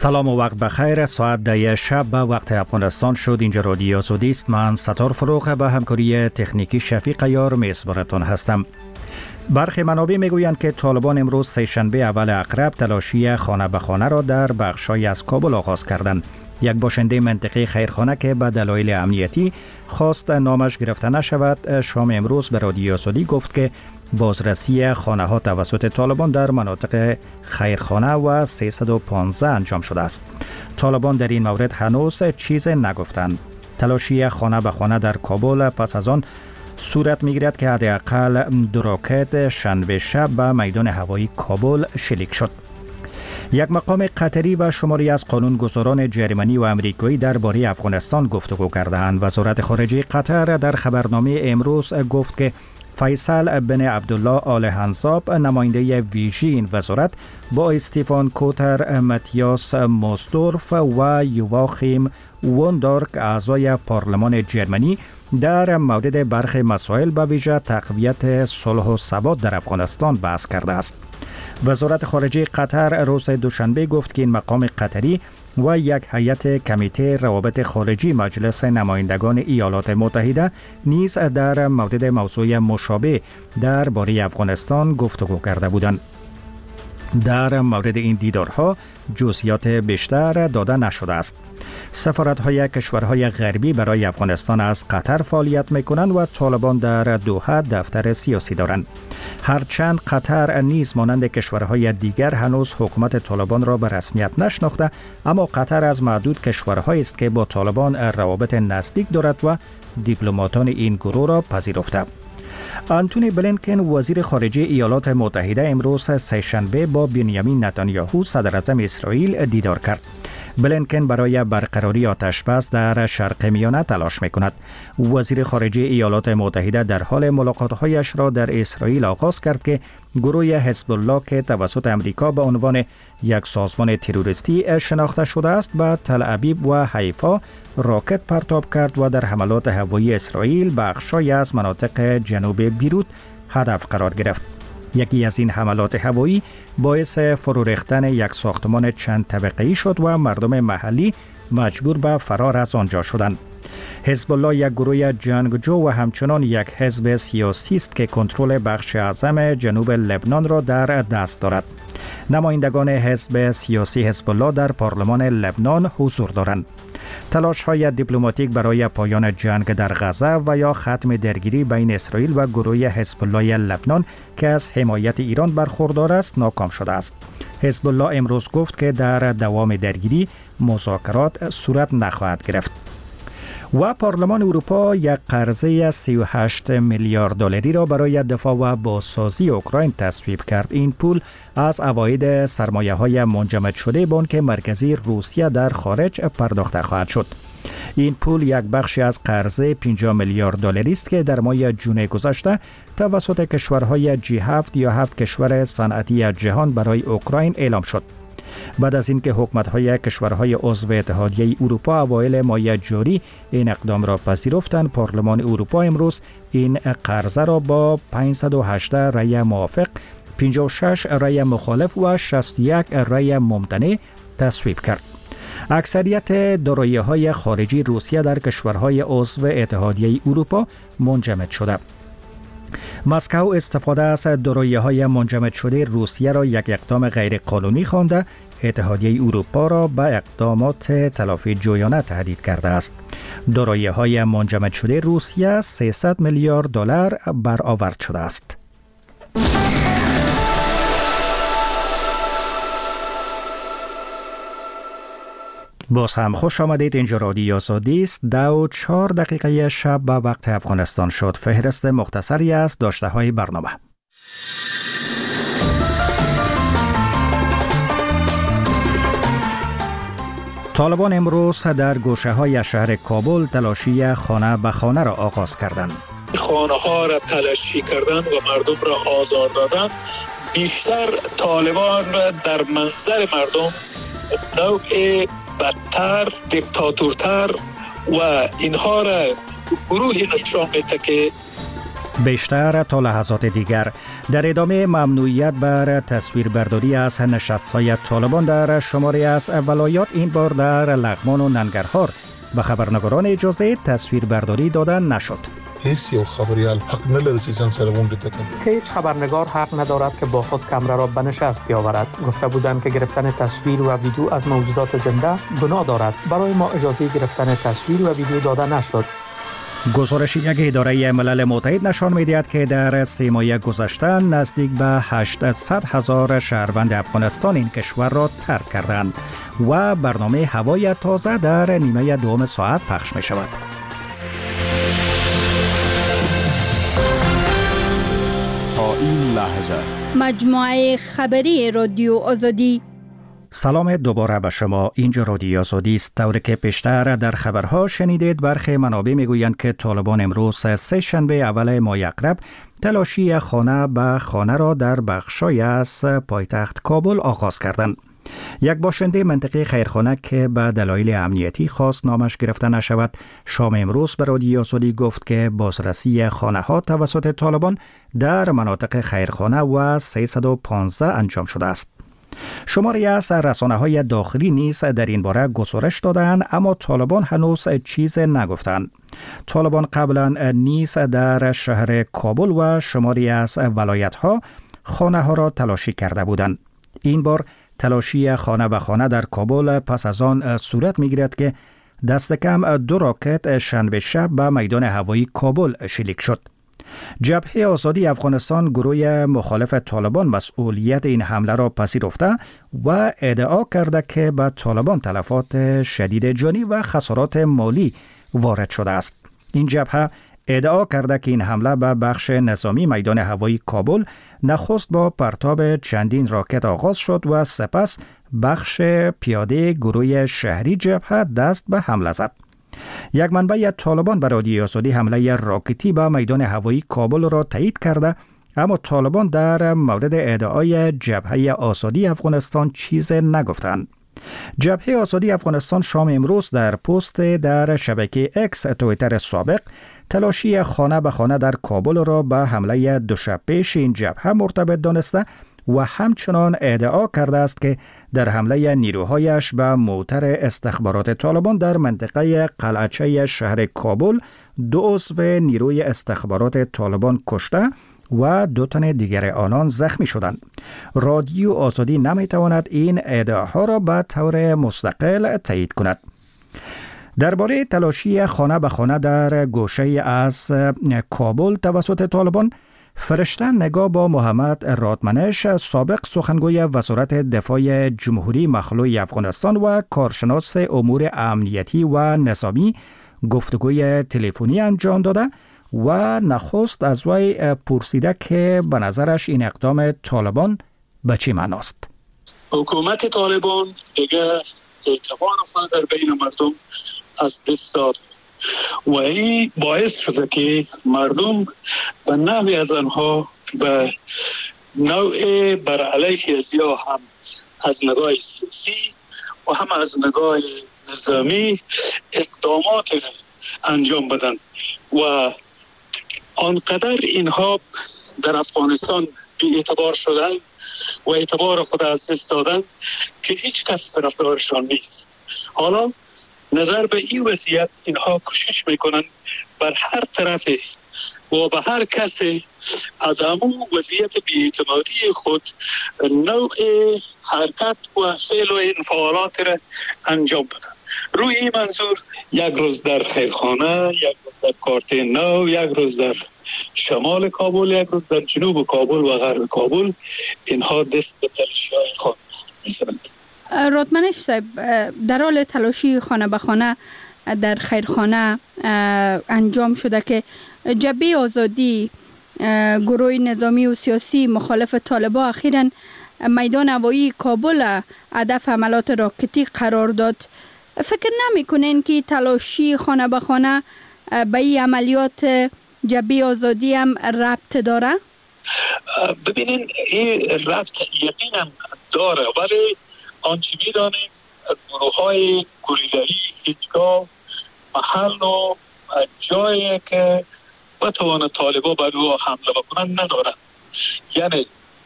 سلام و وقت بخیر. ساعت 10 شب به وقت افغانستان شد. اینجا رادیو آزادی است. من ستار فروغ به همکاری تکنیکی شفیق عیار میزبانتان هستم. برخی منابع میگویند که طالبان امروز سه‌شنبه اول عقرب تلاشی خانه به خانه را در بخش‌های از کابل آغاز کردند. یک باشنده منطقه خیرخانه که به دلایل امنیتی خواست نامش گرفته نشود، شام امروز به رادیو آزادی گفت که بازرسی خانه ها توسط طالبان در مناطق خیرخانه و 315 انجام شده است. طالبان در این مورد هنوز چیز نگفتند. تلاشی خانه به خانه در کابل پس از آن صورت میگیرد که حداقل 2 راکت شنبه شب به میدان هوایی کابل شلیک شد. یک مقام قطری و شماری از قانونگذاران جرمنی و امریکایی درباره افغانستان گفتگو کردند. وزارت خارجه قطر در خبرنامه امروز گفت که فیصل بن عبدالله آل هنزاب، نماینده ویژه این وزارت، با استیفان کوتر، متیاس موسدورف و یواخیم ووندورک، اعضای پارلمان جرمنی، در مورد برخی مسائل به ویژه تقویت صلح و ثبات در افغانستان بحث کرده است. وزارت خارجه قطر روز دوشنبه گفت که این مقام قطری و یک هیئت کمیته روابط خارجی مجلس نمایندگان ایالات متحده نیز در مورد موضوع مشابه درباره افغانستان گفتگو کرده بودند. در مورد این دیدارها جزئیات بیشتر داده نشده است. سفارت‌های کشورهای غربی برای افغانستان از قطر فعالیت می‌کنند و طالبان در دوحه دفتر سیاسی دارند. هرچند قطر نیز مانند کشورهای دیگر هنوز حکومت طالبان را به رسمیت نشناخته، اما قطر از معدود کشورهایی است که با طالبان روابط نزدیک دارد و دیپلماتان این گروه را پذیرفته. آنتونی بلینکن، وزیر خارجه ایالات متحده، امروز سه‌شنبه با بنیامین نتانیاهو، صدراعظم اسرائیل، دیدار کرد. بلینکن برای برقراری آتش‌بس در شرق میانه تلاش می‌کند. وزیر خارجه ایالات متحده در حال ملاقات‌هایش را در اسرائیل آغاز کرد که گروه حزب الله که توسط امریکا به عنوان یک سازمان تروریستی شناخته شده است، به تل ابیب و حیفا راکت پرتاب کرد و در حملات هوایی اسرائیل بخش‌هایی از مناطق جنوب بیروت هدف قرار گرفت. یکی از این حملات هوایی باعث فرو ریختن یک ساختمان چند طبقه‌ای شد و مردم محلی مجبور به فرار از آنجا شدند. حزب الله یک گروه جنگجو و همچنان یک حزب سیاسی است که کنترل بخش اعظم جنوب لبنان را در دست دارد. نمایندگان حزب سیاسی حزب الله در پارلمان لبنان حضور دارند. تلاش‌های دیپلماتیک برای پایان جنگ در غزه و یا ختم درگیری بین اسرائیل و گروه حزب الله لبنان که از حمایت ایران برخوردار است ناکام شده است. حزب الله امروز گفت که در دوام درگیری مذاکرات صورت نخواهد گرفت. و پارلمان اروپا یک قرضه 38 میلیارد دلاری را برای دفاع و بازسازی اوکراین تصویب کرد. این پول از عواید سرمایه‌های منجمد شده بانک مرکزی روسیه در خارج پرداخته خواهد شد. این پول یک بخشی از قرضه 50 میلیارد دلاری است که در ماه ژوئیه گذشته توسط کشورهای G7 یا 7 کشور صنعتی جهان برای اوکراین اعلام شد. بعد از اینکه حکومت‌های کشورهای عضو اتحادیه اروپا اوایل ماه جاری این اقدام را پذیرفتند، پارلمان اروپا امروز این قرضه را با 518 رأی موافق، 56 رأی مخالف و 61 رأی ممتنع تصویب کرد. اکثریت دارایی‌های خارجی روسیه در کشورهای عضو اتحادیه اروپا منجمد شده. مسکو استفاده از دارایی‌های منجمد شده روسیه را یک اقدام غیرقانونی خوانده، اتحادیه اروپا را به اقدامات تلافی جویانه تهدید کرده است. دارایی‌های منجمد شده روسیه 300 میلیارد دلار برآورد شده است. باز هم خوش آمدید. اینجا رادیو آزادی است. 2:04 شب به وقت افغانستان شد. فهرست مختصری از داشته‌های برنامه. طالبان امروز در گوشه‌های شهر کابل تلاشی خانه به خانه را آغاز کردند. خانه ها را تلاشی کردن و مردم را آزار دادن، بیشتر طالبان را در منظر مردم نوع بدتر، دیکتاتورتر و اینها را گروهی نشان میده که بیشتر تا لحظات دیگر در ادامه ممنوعیت بر تصویربرداری از نشست‌های طالبان در شماری از ولایات، این بار در لغمان و ننگرهار به خبرنگاران اجازه تصویربرداری دادن نشد. هیچ یک خبریال حق نداره که جان سرمون بتکن. هیچ خبرنگار حق ندارد که با خود کامera را به نشست بیاورد. گفته بودند که گرفتن تصویر و ویدیو از موجودات زنده گناه دارد. برای ما اجازه گرفتن تصویر و ویدیو داده نشد. گزارش یک اداره ملل متحد نشان می‌دهد که در 3 ماه گذشته نزدیک به 800,000 شهروند افغانستان این کشور را ترک کردند و برنامه هوای تازه در نیمه دوم ساعت پخش می شود. تا این لحظه مجموعه خبری رادیو آزادی. سلام دوباره به شما. اینجا رادیو آزادی است. طوری که پیشتر در خبرها شنیدید، برخی منابع میگویند که طالبان امروز 3 شنبه اول ماه اقرب تلاشی خانه به خانه را در بخشای از پایتخت کابل آغاز کردند. یک باشنده منطقه خیرخانه که به دلایل امنیتی خواست نامش گرفته نشود، شام امروز به رادیو آزادی گفت که بازرسی خانه ها توسط طالبان در مناطق خیرخانه و 315 انجام شده است. شماری از رسانه‌های داخلی نیز در این باره گزارش دادند، اما طالبان هنوز چیز نگفتند. طالبان قبلا نیز در شهر کابل و شماری از ولایت‌ها خانه‌ها را تلاشی کرده بودند. این بار تلاشی خانه به خانه در کابل پس از آن صورت می‌گیرد که دست کم 2 راکت شنبه شب به میدان هوایی کابل شلیک شد. جبهه آزادی افغانستان، گروه مخالف طالبان، مسئولیت این حمله را پذیرفته و ادعا کرده که به طالبان تلفات شدید جانی و خسارات مالی وارد شده است. این جبهه ادعا کرده که این حمله به بخش نظامی میدان هوایی کابل نخست با پرتاب چندین راکت آغاز شد و سپس بخش پیاده گروه شهری جبهه دست به حمله زد. یک منبع طالبان به رادیو آزادی حمله راکتی به میدان هوایی کابل را تایید کرده، اما طالبان در مورد ادعای جبهه آزادی افغانستان چیز نگفتند. جبهه آزادی افغانستان شام امروز در پست در شبکه اکس توییتر سابق تلاشی خانه به خانه در کابل را به حمله 2 شب پیش این جبهه مرتبط دانسته و همچنان ادعا کرده است که در حمله نیروهایش به موتر استخبارات طالبان در منطقه قلعچه شهر کابل 2 عضو نیروی استخبارات طالبان کشته و 2 تن دیگر آنان زخمی شدند. رادیو آزادی نمیتواند این ادعاها را به طور مستقل تایید کند. درباره تلاشی خانه به خانه در گوشه از کابل توسط طالبان، فرشته نگاه با محمد رادمنش، سابق سخنگوی وزارت دفاع جمهوری مخلوع افغانستان و کارشناس امور امنیتی و نظامی، گفتگوی تلفنی انجام داده و نخست از وی پرسیده که به نظرش این اقدام طالبان به چی معناست. حکومت طالبان دیگه اعتبار خود در بین مردم از دست داد و این باعث شده که مردم به نحوی از آنها به نوع بر علیه ازیا هم از نگاه سیاسی و هم از نگاه نظامی اقدامات را انجام بدن و آنقدر اینها در افغانستان بی اعتبار شدن و اعتبار خود از دست دادن که هیچ کس طرفدارشان نیست. حالا نظر به این وضعیت اینها کوشش میکنن بر هر طرف و به هر کسی از همون وضعیت بی‌اعتمادی خود نوع حرکت و فعل و انفعالات را انجام بدن. روی این منظور یک روز در خیرخانه، یک روز در کارت نو، یک روز در شمال کابل، یک روز در جنوب کابل و غرب کابل اینها دست به تلاشی‌های خود می‌زنند. رادمنش صاحب، در حال تلاشی خانه به خانه در خیرخانه انجام شده که جبهه آزادی، گروه نظامی و سیاسی مخالف طالبان، اخیراً میدان هوایی کابل هدف حملات راکتی قرار داد. فکر نمی‌کنین که تلاشی خانه به خانه به این عملیات جبهه آزادی هم ربط داره؟ ببینین این ربط یقینا داره، ولی آنچه می‌دانیم گروه‌های گوریلایی هیچگاه محل و جایی که بتوان طالبان بر او حمله بکنن ندارن. یعنی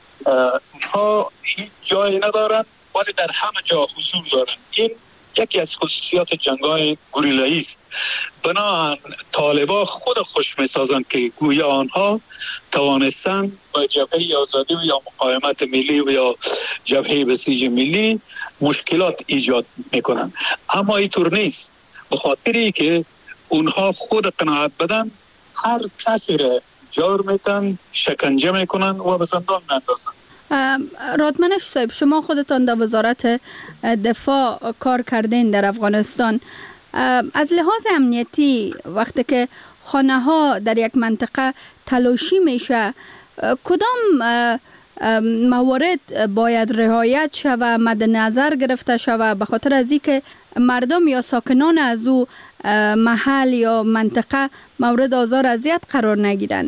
اونها هیچ جایی ندارن ولی در همه جا حضور دارن. این یکی از خصوصیات جنگ‌های گوریلایی است. بنابراین طالبان خود خوش می‌سازند که گویا آنها توانستند با جبهه آزادی و یا مقاومت ملی و یا جبهه بسیج ملی مشکلات ایجاد می‌کنند. اما اینطور نیست. به خاطری که اونها خود قناعت بدن هر کسی را جار میتن، شکنجه میکنن و به زندان میاندازن. رادمنش صاحب، شما خودتان در وزارت دفاع کار کردین در افغانستان. از لحاظ امنیتی وقتی که خانه ها در یک منطقه تلاشی میشه، کدام موارد باید رعایت شود، مد نظر گرفته شود به خاطر از اینکه مردم یا ساکنان از او محل یا منطقه مورد آزار اذیت قرار نگیرن؟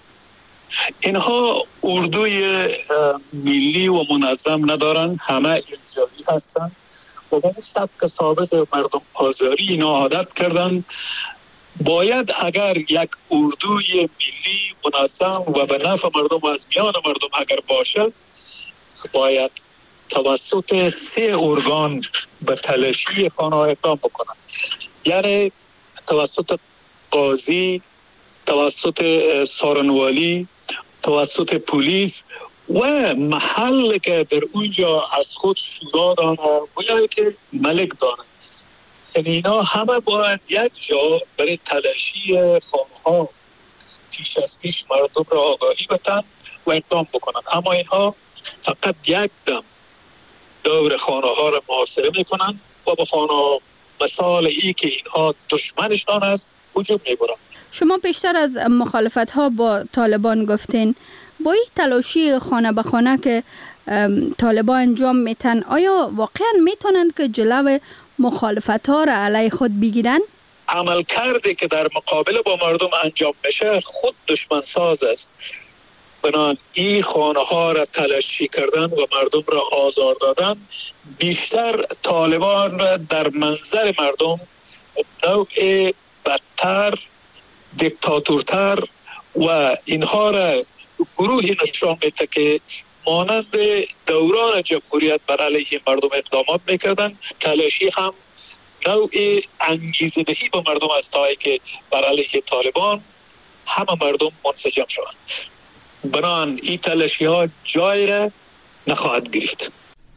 اینها اردوی ملی و منظم ندارن، همه الزامی هستن و به سبک سابق مردم آزاری اینا عادت کردن. باید اگر یک اردوی ملی منظم و به نفع مردم و از میان مردم اگر باشد، باید توسط 3 ارگان به تلاشی خانه اقدام بکنند. یعنی توسط قاضی، توسط سارنوالی، توسط پلیس و محل که در اونجا از خود شورا داره و یا که ملک داره. اینا همه باید یک جا برای تلاشی خانه ها پیش از پیش مردم را آگاهی بدن و اقدام بکنن. اما اینها فقط یک دم دور خانه ها را محاصره میکنن و به خانه ها مثال ای که اینها دشمنشان است هجوم میبرن. شما بیشتر از مخالفت ها با طالبان گفتین. با این تلاشی خانه به خانه که طالبان انجام میتن، آیا واقعا میتونن که جلو مخالفت ها را علیه خود بگیرن؟ عمل کرده که در مقابل با مردم انجام میشه خود دشمن ساز است. بنابراین این خانه ها را تلاشی کردن و مردم را آزار دادن بیشتر طالبان را در منظر مردم نوع بدتر، دیکتاتورتر و اینها را گروهی نشان میده که مانند دوران جمهوریت بر علیه مردم اقدامات میکردن. تلاشی هم نوع انگیزه دهی به مردم است تا که بر علیه طالبان همه مردم منسجم شوند. بنابراین این تلاشی ها جای را نخواهد گرفت.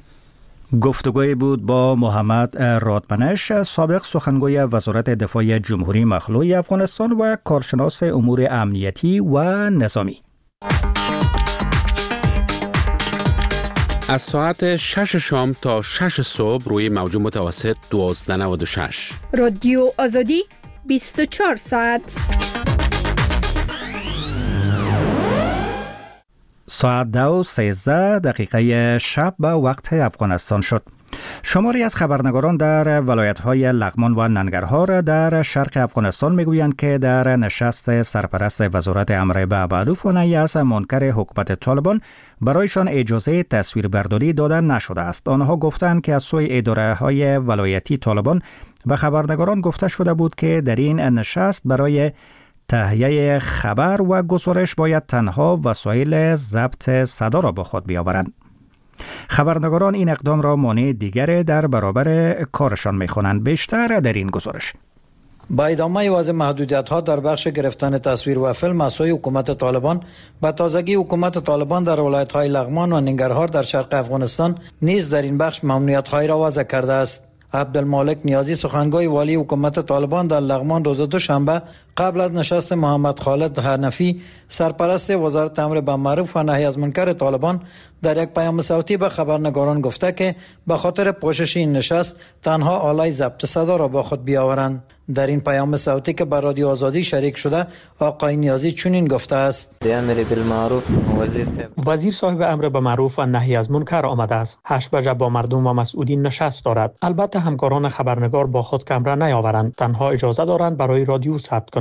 گفتگوی بود با محمد رادمنش، سابق سخنگوی وزارت دفاع جمهوری مخلوع افغانستان و کارشناس امور امنیتی و نظامی. از ساعت 6 شام تا 6 صبح روی موج متوسط 1296. رادیو آزادی 24 ساعت. ساعت 2:13 شب به وقت افغانستان شد. شماری از خبرنگاران در ولایت‌های لغمان و ننگرهار در شرق افغانستان میگویند که در نشست سرپرست وزارت امر به معروف و نهی از منکر حکومت طالبان برایشان اجازه تصویربرداری داده نشده است. آنها گفتند که از سوی اداره‌های ولایتی طالبان به خبرنگاران گفته شده بود که در این نشست برای تهیه خبر و گزارش باید تنها وسایل ضبط صدا را با خود بیاورند. خبرنگاران این اقدام را مانع دیگر در برابر کارشان می‌خوانند. بیشتر در این گزارش. با ادامه وضع محدودیت‌ها در بخش گرفتن تصویر و فیلم از سوی حکومت طالبان، به تازگی حکومت طالبان در ولایت‌های لغمان و ننگرهار در شرق افغانستان نیز در این بخش ممنوعیت‌های را وضع کرده است. عبدالمالک نیازی، سخنگوی والی حکومت طالبان در لغمان، روز دوشنبه قبل از نشست محمد خالد حنفی سرپرست وزارت امر به معروف و نهی از منکر طالبان در یک پیام صوتی به خبرنگاران گفته که به خاطر پوشش این نشست تنها آلای ضبط صدا را با خود بیاورند. در این پیام صوتی که به رادیو آزادی شریک شده، آقای نیازی چنین گفته است: وزیر صاحب امر به معروف و نهی از منکر آمده است. 8 بجه با مردم و مسئولین نشست دارد. البته همکاران خبرنگار با خود کمره نیاورند، تنها اجازه دارند برای رادیو ثبت کنند.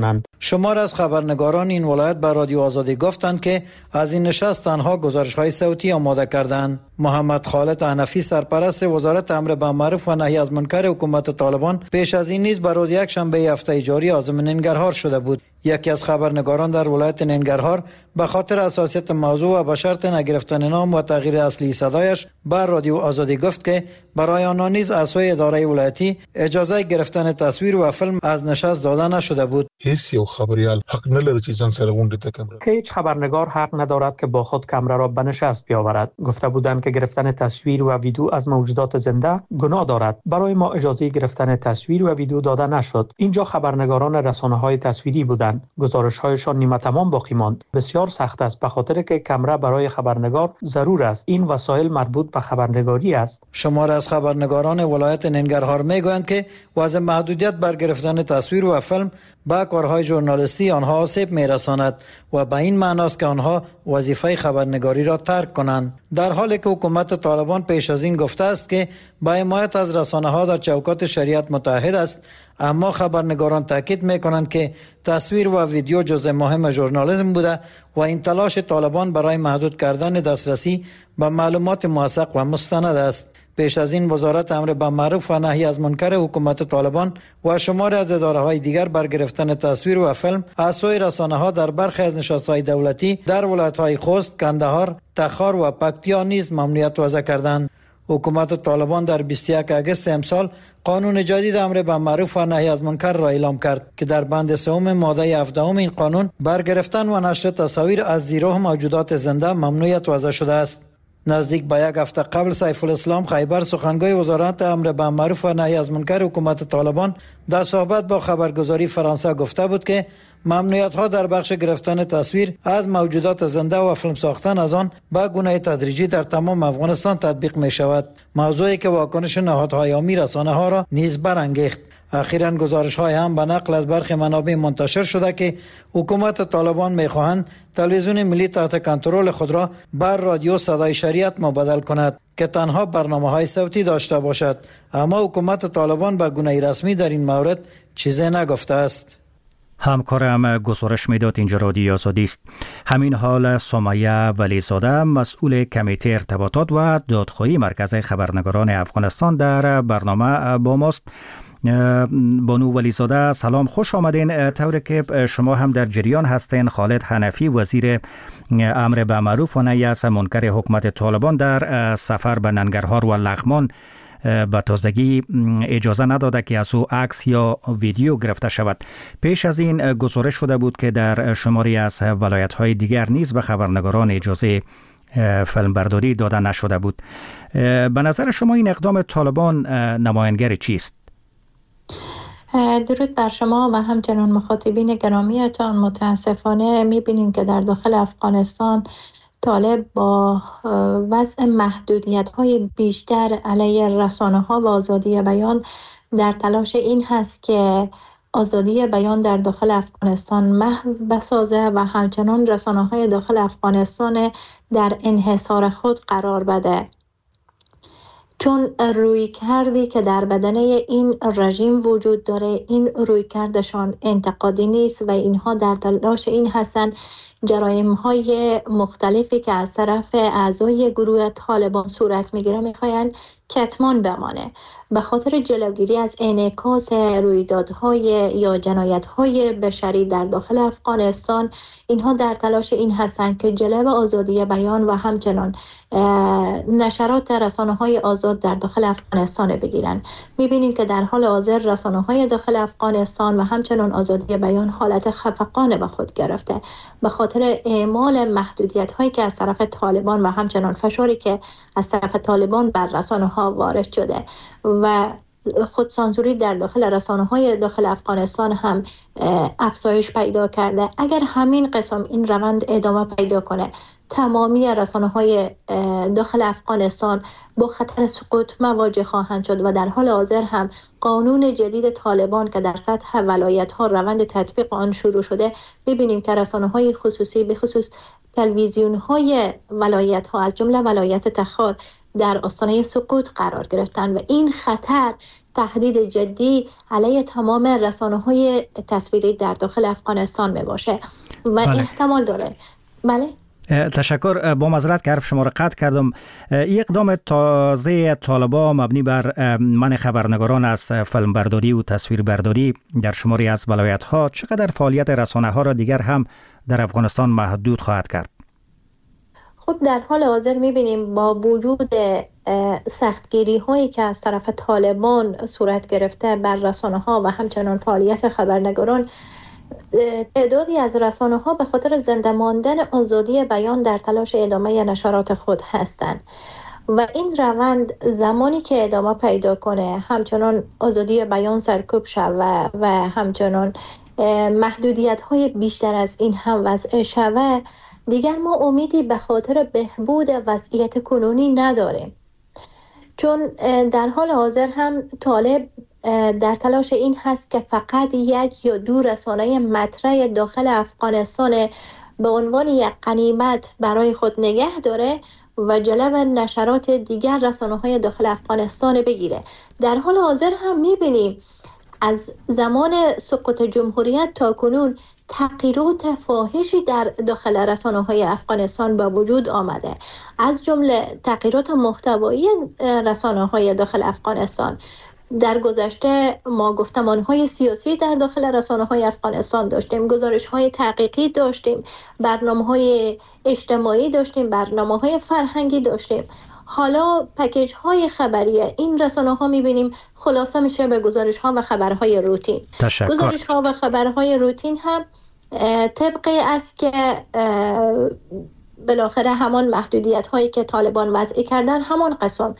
شمار از خبرنگاران این ولایت به رادیو آزادی گفتند که از این نشست تنها گزارش‌های صوتی آماده کردند. محمد خالد حنفی سرپرست وزارت امر بالمعروف و نهی از منکر حکومت طالبان پیش از این نیز به روز یکشنبه هفته جاری عازم ننگرهار شده بود. یکی از خبرنگاران در ولایت ننگرهار به خاطر حساسیت موضوع و به شرط نگرفتن نام و تغییر اصلی صدایش بر رادیو آزادی گفت که برای آنها نیز از سوی اداره ولایتی اجازه گرفتن تصویر و فیلم از نشست داده نشده بود. هیچ یک خبریال حق نداره که ځان سره غونډه ته کمره که هیچ خبرنگار حق ندارد که با خود کامرا را به نشست بیاورد. گفته بودند که گرفتن تصویر و ویدیو از موجودات زنده گناه دارد. برای ما اجازه گرفتن تصویر و ویدیو داده نشد. اینجا خبرنگاران رسانه‌های تصویری بودند. گزارش‌هایشان نیمه تمام باقی ماند. بسیار سخت است به خاطر که کامرا برای خبرنگار ضرور است. این وسایل مربوط به خبرنگاری است. شمار از خبرنگاران ولایت ننگرهار میگویند که وضع محدودیت بر گرفتن تصویر و فیلم با کارهای ژورنالیستی آنها آسیب میرساند و به این معناست که آنها وظیفه خبرنگاری را ترک کنند. در حالی که حکومت طالبان پیش از این گفته است که با حمایت از رسانه‌ها در چوکات شریعت متحد است، اما خبرنگاران تاکید میکنند که تصویر و ویدیو جزء مهم ژورنالیسم بوده و این تلاش طالبان برای محدود کردن دسترسی به معلومات موثق و مستند است. پیش از این وزارت امر بالمعروف و نهی از منکر حکومت طالبان و شماری از اداره‌های دیگر بر گرفتن تصویر و فیلم از سوی رسانه‌ها در برخی از نشست‌های دولتی در ولایت‌های خوست، کندهار، تخار و پکتیا نیز ممنوعیت وضع کردند. حکومت طالبان در 21 آگوست امسال قانون جدید امر بالمعروف و نهی از منکر را اعلام کرد که در بند سوم ماده 17 این قانون بر گرفتن و نشر تصاویر از زیروح موجودات زنده ممنوعیت وضع شده است. نزدیک به یک هفته قبل سیف الاسلام خیبر سخنگوی وزارت امر بالمعروف و نهی از منکر حکومت طالبان در صحبت با خبرگزاری فرانسه گفته بود که ممنوعیت ها در بخش گرفتن تصویر از موجودات زنده و فیلم ساختن از آن به گونه تدریجی در تمام افغانستان تطبیق می شود، موضوعی که واکنش نهادهای عامی رسانه ها را نیز برانگیخت. اخیراً گزارش های هم به نقل از برخی منابع منتشر شده که حکومت طالبان می خواهند تلویزیون ملی تحت کنترل خود را بر رادیو صدای شریعت مبدل کند که تنها برنامه‌های صوتی داشته باشد، اما حکومت طالبان به گونه رسمی در این مورد چیزی نگفته است. همکارم گزارش میداد اینجا رادیو آزادی است. همین حال سمیه ولیزاده مسئول کمیته ارتباطات و دادخواهی مرکز خبرنگاران افغانستان در برنامه با ماست. بانو ولیزاده سلام، خوش آمدین. طوری که شما هم در جریان هستین، خالد حنفی وزیر امر بالمعروف و نهی از منکر حکومت طالبان در سفر به ننگرهار و لغمان به تازگی اجازه نداده که از او عکس یا ویدیو گرفته شود. پیش از این گزارش شده بود که در شماری از ولایت‌های دیگر نیز به خبرنگاران اجازه فیلمبرداری داده نشده بود. به نظر شما این اقدام طالبان نمایانگر چیست؟ درود بر شما و همچنان مخاطبین گرامیتان. متاسفانه می‌بینیم که در داخل افغانستان طالب با وضع محدودیت‌های بیشتر علیه رسانه‌ها و آزادی بیان در تلاش این هست که آزادی بیان در داخل افغانستان محو بسازه و همچنان رسانه‌های داخل افغانستان در انحصار خود قرار بده، چون روی کردی که در بدنه این رژیم وجود داره، این روی کردشان انتقادی نیست و اینها در تلاش این هستن جرائم‌های مختلفی که از طرف اعضای گروه طالبان صورت میگیره میخواین کتمان بمانه. به خاطر جلوگیری از انعکاس رویدادهای یا جنایت‌های بشری در داخل افغانستان، اینها در تلاش این هستند که جلو آزادی بیان و همچنان نشرات رسانه‌های آزاد در داخل افغانستان بگیرن. می‌بینیم که در حال حاضر رسانه‌های داخل افغانستان و همچنان آزادی بیان حالت خفقان به خود گرفته به خاطر اعمال محدودیت‌هایی که از طرف طالبان و همچنان فشاری که از طرف طالبان بر رسانه‌ها وارد شده و خودسانسوری در داخل رسانه‌های داخل افغانستان هم افزایش پیدا کرده. اگر همین قسم این روند ادامه پیدا کنه، تمامی رسانه‌های داخل افغانستان با خطر سقوط مواجه خواهند شد و در حال حاضر هم قانون جدید طالبان که در سطح ولایت‌ها روند تطبیق آن شروع شده، ببینیم که رسانه‌های خصوصی به خصوص تلویزیون‌های ولایت‌ها از جمله ولایت تخار در آستانه سقوط قرار گرفتن و این خطر تهدید جدی علیه تمام رسانه‌های تصویری در داخل افغانستان می باشه و احتمال داره. بله. تشکر. با معذرت که حرف شما را قطع کردم. این اقدام تازه طالبان مبنی بر منع خبرنگاران از فیلمبرداری و تصویربرداری در شماری از ولایت‌ها چقدر فعالیت رسانه‌ها را دیگر هم در افغانستان محدود خواهد کرد؟ خب در حال حاضر می‌بینیم با وجود سختگیری هایی که از طرف طالبان صورت گرفته بر رسانه‌ها و همچنان فعالیت خبرنگاران، تعدادی از رسانه‌ها به خاطر زنده ماندن آزادی بیان در تلاش ادامه نشرات خود هستند و این روند زمانی که ادامه پیدا کنه، همچنان آزادی بیان سرکوب شود و همچنان محدودیت‌های بیشتر از این هم وضع شود، دیگر ما امیدی به خاطر بهبود وضعیت کنونی نداریم، چون در حال حاضر هم طالب در تلاش این هست که فقط یک یا دو رسانه مطرح داخل افغانستان به عنوان یک غنیمت برای خود نگه داره و جلو نشرات دیگر رسانه‌های داخل افغانستان بگیره. در حال حاضر هم می‌بینیم از زمان سقوط جمهوریت تا کنون تغییرات فاحشی در داخل رسانه‌های افغانستان به وجود آمده، از جمله تغییرات محتوایی رسانه‌های داخل افغانستان. در گذشته ما گفتمان‌های سیاسی در داخل رسانه‌های افغانستان داشتیم، گزارش‌های تحقیقی داشتیم، برنامه‌های اجتماعی داشتیم، برنامه‌های فرهنگی داشتیم. حالا پکیج‌های خبری این رسانه‌ها می‌بینیم خلاصه میشه به گزارش‌ها و خبرهای روتین. گزارش‌ها و خبرهای روتین هم طبقی است که بالاخره همان محدودیت هایی که طالبان وضع کردن همان قسم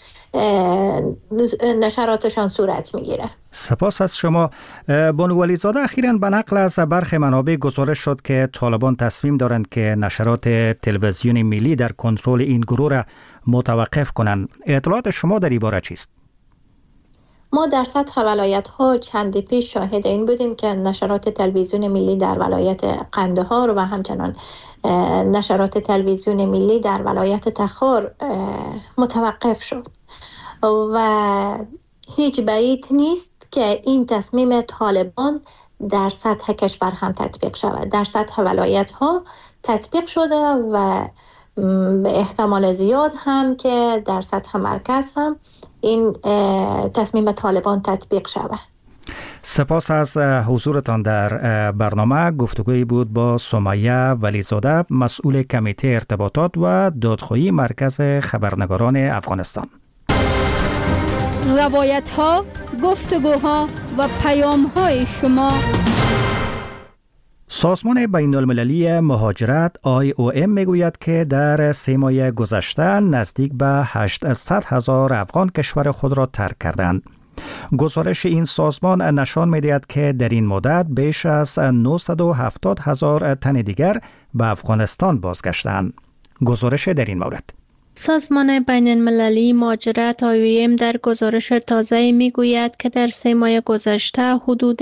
نشراتشان صورت میگیره. سپاس از شما. بانو ولیزاده، اخیراً به نقل از برخی منابع گزارش شد که طالبان تصمیم دارند که نشرات تلویزیون ملی در کنترل این گروه را متوقف کنند. اطلاعات شما در این باره چیست؟ ما در سطح ولایت‌ها چندی پیش شاهد این بودیم که نشرات تلویزیون ملی در ولایت قندهار و همچنان نشرات تلویزیون ملی در ولایت تخار متوقف شد و هیچ بعید نیست که این تصمیم طالبان در سطح کشور هم تطبیق شود. در سطح ولایت‌ها تطبیق شده و به احتمال زیاد هم که در سطح مرکز هم این تصمیم طالبان تطبیق شود. سپاس از حضورتان در برنامه. گفتگویی بود با سمیه ولیزاده، مسئول کمیته ارتباطات و دادخواهی مرکز خبرنگاران افغانستان. روایت ها، گفتگوها و پیام های شما. سازمان بین المللی مهاجرت IOM میگوید که در 3 ماه گذشته نزدیک به 800,000 افغان کشور خود را ترک کردند. گزارش این سازمان نشان می‌دهد که در این مدت بیش از 970,000 تن دیگر به افغانستان بازگشتند. گزارش در این مورد. سازمان بین المللی مهاجرت IOM در گزارش تازه میگوید که در 3 ماه گذشته حدود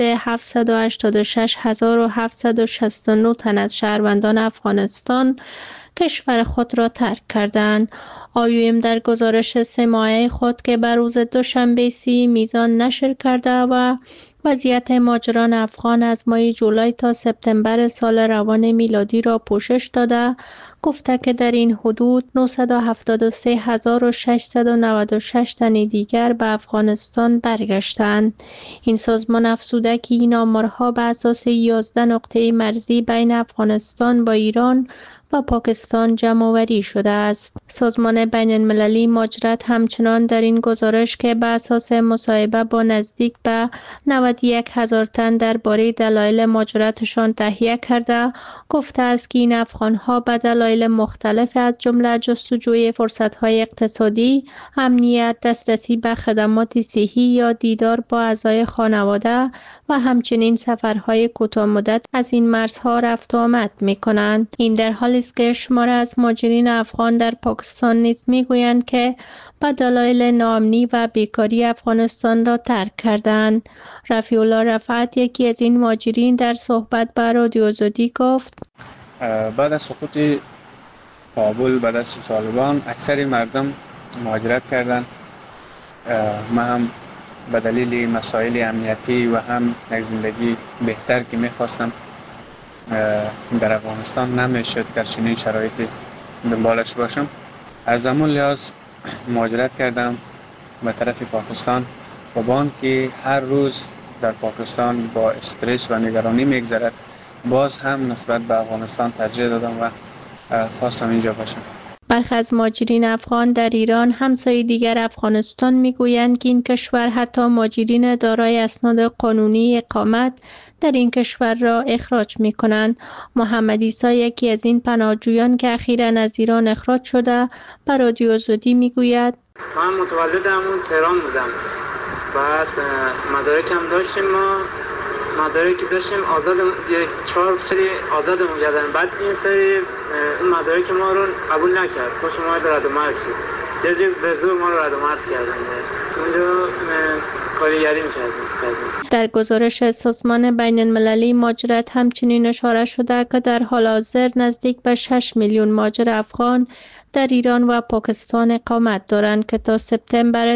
786,769 تن از شهروندان افغانستان کشور خود را ترک کردند. IOM در گزارش 3 ماهه خود که بر روز دوشنبه 30 میزان نشر کرده و وضعیت مهاجران افغان از ماه جولای تا سپتامبر سال روان میلادی را پوشش داده، گفته که در این حدود 973,696 تن دیگر به افغانستان برگشتند. این سازمان افزوده که این آمارها به اساس 11 نقطه مرزی بین افغانستان با ایران و پاکستان جمع‌آوری شده است. سازمان بین المللی مهاجرت همچنان در این گزارش که به اساس مصاحبه با نزدیک به 91,000 تن درباره دلایل مهاجرتشان تهیه کرده، گفته است که این افغان‌ها به دلایل مختلف از جمله جستجوی فرصت‌های اقتصادی، امنیت، دسترسی به خدمات صحی یا دیدار با اعضای خانواده و همچنین سفرهای کوتاه‌مدت از این مرزها رفت و آمد می‌کنند. این در حالی است که شمار از مهاجرین افغان در پاکستان نیز می‌گویند که به دلایل ناامنی و بیکاری افغانستان را ترک کردند. رفیع الله رفعت، یکی از این مهاجرین، در صحبت با رادیو آزادی گفت: بعد از سقوط کابل، بعد از طالبان، اکثر مردم مهاجرت کردند. من هم به دلیل مسائل امنیتی و هم یک زندگی بهتر که میخواستم در افغانستان نمیشد در چنین شرایطی دنبالش باشم. از همون لحاظ مهاجرت کردم به طرف پاکستان و با آنکه هر روز در پاکستان با استرس و نگرانی میگذرد، باز هم نسبت به افغانستان ترجیح دادم و خواستم اینجا باشم. برخی از مهاجرین افغان در ایران همسایه دیگر افغانستان میگویند که این کشور حتی مهاجرین دارای اسناد قانونی اقامت در این کشور را اخراج میکنند. محمد عیسی یکی از این پناهجویان که اخیراً از ایران اخراج شده به رادیو آزادی میگوید: من متولد همون تهران بودم، بعد مدارکم داشتیم، ما مدارکی داشتیم آزاد، 4 سری آزادمون کردن، بعد این سری این مدارک ما رو قبول نکرد، ما شما رد و مرز شد، یه جور به زور ما رو رد و مرز کردن، اونجا کارگری می‌کردیم. در گزارش سازمان بین المللی مهاجرت همچنین اشاره شده که در حال حاضر نزدیک به 6 میلیون مهاجر افغان در ایران و پاکستان اقامت دارند که تا سپتامبر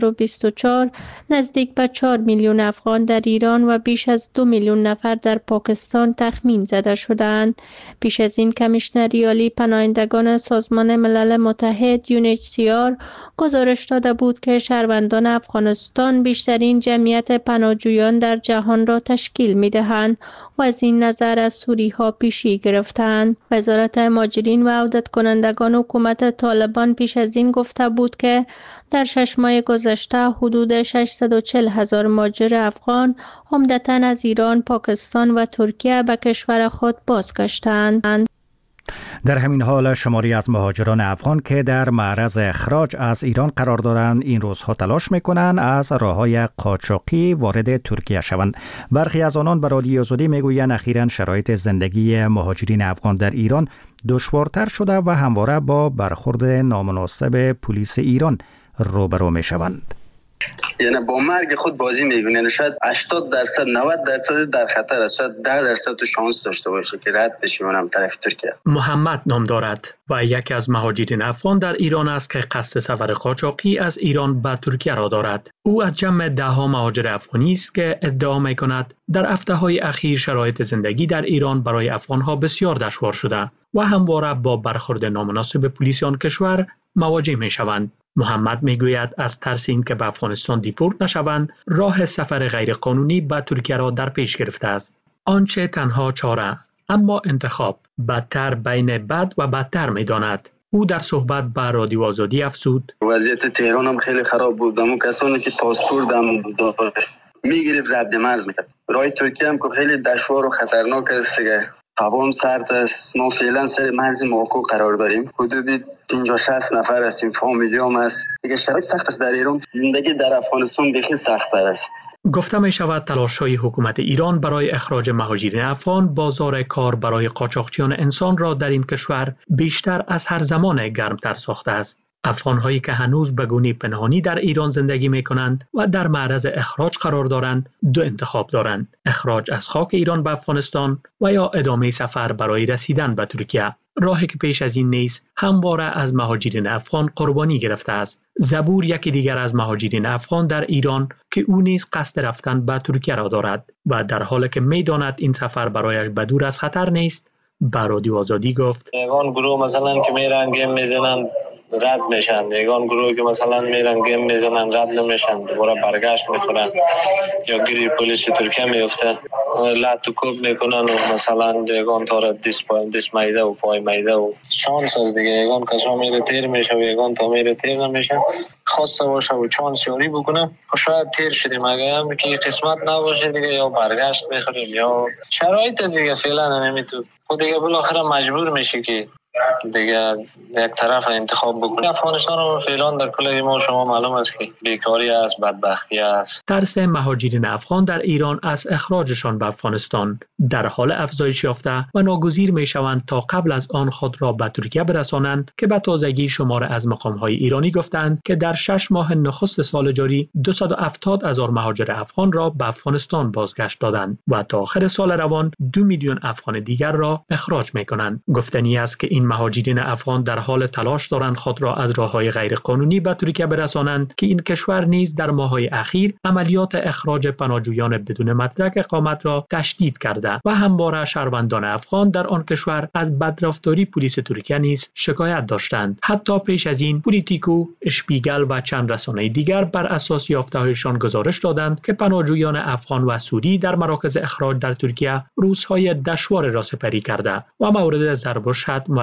2024 نزدیک به 4 میلیون افغان در ایران و بیش از 2 میلیون نفر در پاکستان تخمین زده شدند. پیش از این کمیشنر عالی پناهندگان سازمان ملل متحد UNHCR گزارش داده بود که شهروندان افغانستان بیشترین جمعیت پناهجویان در جهان را تشکیل می‌دهند و از این نظر از سوری‌ها پیشی گرفتند. وزارت مهاجرین و عودت کنندگان حکومت طالبان پیش از این گفته بود که در 6 ماه گذشته حدود 640,000 مهاجر افغان عمدتاً از ایران، پاکستان و ترکیه به کشور خود بازگشتند. در همین حال شماری از مهاجران افغان که در معرض اخراج از ایران قرار دارند این روزها تلاش میکنند از راههای قاچاقی وارد ترکیه شوند. برخی از آنان به رادیو آزادی میگویند اخیراً شرایط زندگی مهاجرین افغان در ایران دشوارتر شده و همواره با برخورد نامناسب پلیس ایران روبرو میشوند. یعنی با مرگ خود بازی میکنه، شاید 80% 90% در خطر است، شاید 10% تو شانس داشته باشه که رد بشه اونم طرف ترکیه. محمد نام دارد و یکی از مهاجرین افغان در ایران است که قصد سفر قاچاقی از ایران به ترکیه را دارد. او از جمع 10 مهاجر افغانی است که ادعا میکند در هفته‌های اخیر شرایط زندگی در ایران برای افغان‌ها بسیار دشوار شده و همواره با برخورد نامناسب پلیس آن کشور مواجه میشوند. محمد میگوید از ترس اینکه به افغانستان دیپورت نشوند، راه سفر غیرقانونی به ترکیه را در پیش گرفته است. آنچه تنها چاره اما انتخاب، بدتر بین بد و بدتر میداند. او در صحبت با رادیو آزادی افزود: وضعیت تهران هم خیلی خراب بود، اما کسانی که پاسپورت هم میگرفت رد مرز میکرد. راه ترکیه هم که خیلی دشوار و خطرناک است دیگه. هوا هم سرد است. ما فعلا سر مرز ماکو قرار داریم. حدود 50-60 نفر هستیم، فامیلی هم هست. دیگه شرایط سخت است در ایران. زندگی در افغانستان بخی سخت‌تر است. گفته می شود تلاش‌های حکومت ایران برای اخراج مهاجرین افغان بازار کار برای قاچاقچیان انسان را در این کشور بیشتر از هر زمان گرمتر ساخته است. افغان‌هایی که هنوز به گونه پنهانی در ایران زندگی می‌کنند و در معرض اخراج قرار دارند، دو انتخاب دارند: اخراج از خاک ایران به افغانستان و یا ادامه سفر برای رسیدن به ترکیه. راهی که پیش از این نیز همواره از مهاجرین افغان قربانی گرفته است. زبور یکی دیگر از مهاجرین افغان در ایران که او نیز قصد رفتن به ترکیه را دارد و در حالی که می‌داند این سفر برایش بدور از خطر نیست، به رادیو آزادی گفت: یگان گروه مثلا که میرن گیم میزنن رد میشن، یگان گروه که مثلا میرن گیم میزنن رد نمیشن، دوباره برگشت میکنن یا گیری پلیس ترکیه میفته، لط و کوب میکنن و مثلا یگان تا دست میده و پای میده و شانس از دیگه. یگان کسا میره تیر میشه و یگان تا میره تیر نمیشه. خواسته باشه و چانس یاری بکنه شاید تیر شدیم، اگه هم که قسمت نباشه دیگه یا برگشت میخوریم یا شرایط دیگه فعلا نمیتونه خود دیگه بالاخره مجبور میشه که دیگه یک طرف انتخاب بکنه. افغانستان و فعلا در کل ما شما معلوم است که بیکاری است، بدبختی است. ترس مهاجرین افغان در ایران از اخراجشان به افغانستان در حال افزایش یافته و ناگزیر می شوند تا قبل از آن خود را به ترکیه برسانند که به تازگی شمار از مقام‌های ایرانی گفتند که در 6 ماه نخست سال جاری 270,000 مهاجر افغان را به افغانستان بازگشت دادند و تا آخر سال روان 2 میلیون افغان دیگر را اخراج می کنند. گفتنی است که این مهاجرین افغان در حال تلاش دارند خود را از راه‌های غیرقانونی به ترکیه برسانند که این کشور نیز در ماه‌های اخیر عملیات اخراج پناهجویان بدون مدرک اقامت را تشدید کرده و همواره شهروندان افغان در آن کشور از بدرفتاری پلیس ترکیه نیز شکایت داشتند. حتی پیش از این پولیتیکو، اشپیگل و چند رسانه دیگر بر اساس یافته‌هایشان گزارش دادند که پناهجویان افغان و سوری در مراکز اخراج در ترکیه روزهای دشوار را سپری کرده و مورد ضرب و شتم و